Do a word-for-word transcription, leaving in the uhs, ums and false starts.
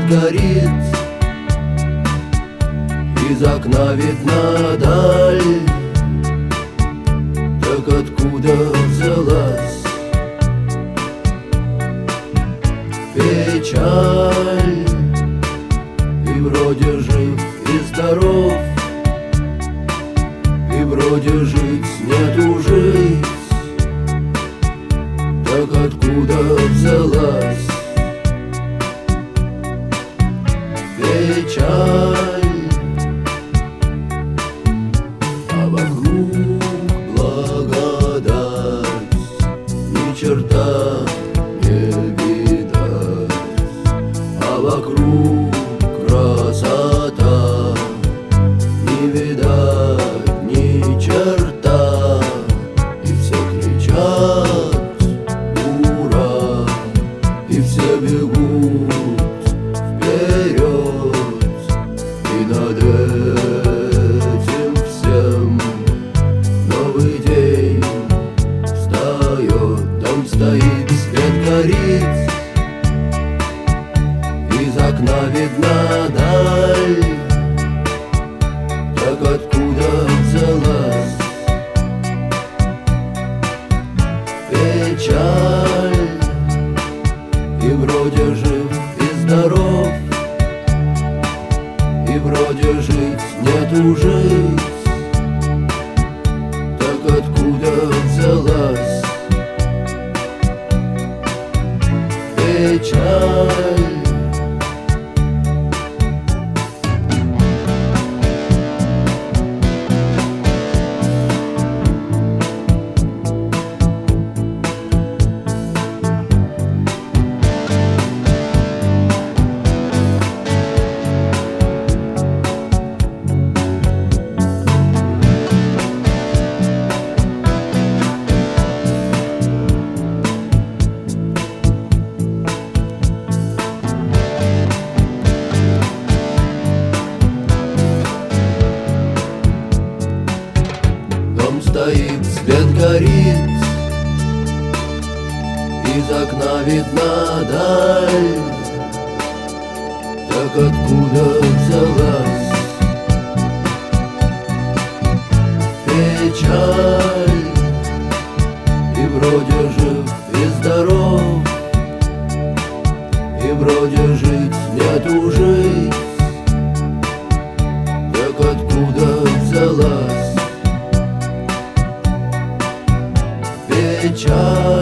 свет горит, из окна видна даль. Так откуда взялась печаль? И вроде жив и здоров, и вроде жить нету жить. Так откуда взялась печаль? А вокруг благодать, ни черта не видать. А вокруг красота, не видать ни черта. И все кричат ура, и все бегут вперед. И над этим всем новый день встает. Дом стоит, свет горит, из окна видна даль. Так откуда взялась печаль? И вроде жив и здоров, и вроде жить нету жить. Так откуда взялась печаль? Стоит, свет горит, из окна видна даль. Так откуда взялась печаль? И вроде жив и здоров, и вроде жить нету жить. Так откуда взялась печаль?